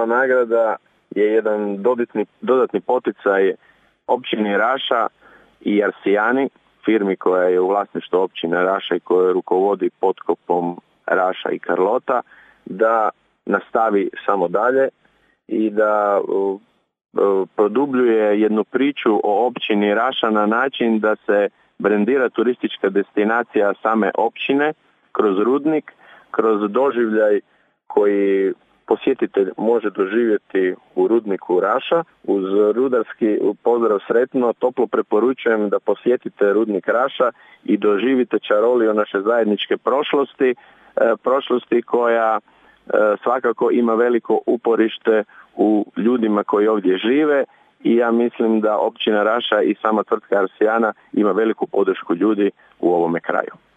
ova nagrada je jedan dodatni poticaj općini Raša i Arsijani, firmi koja je u vlasništvu općine Raša i koja rukovodi potkopom Raša i Karlota, da nastavi samo dalje i da produbljuje jednu priču o općini Raša na način da se brendira turistička destinacija same općine kroz rudnik, kroz doživljaj koji posjetitelj može doživjeti u rudniku Raša. Uz rudarski pozdrav sretno, toplo preporučujem da posjetite rudnik Raša i doživite čaroliju naše zajedničke prošlosti koja svakako ima veliko uporište u ljudima koji ovdje žive i ja mislim da općina Raša i sama tvrtka Arsijana ima veliku podršku ljudi u ovome kraju.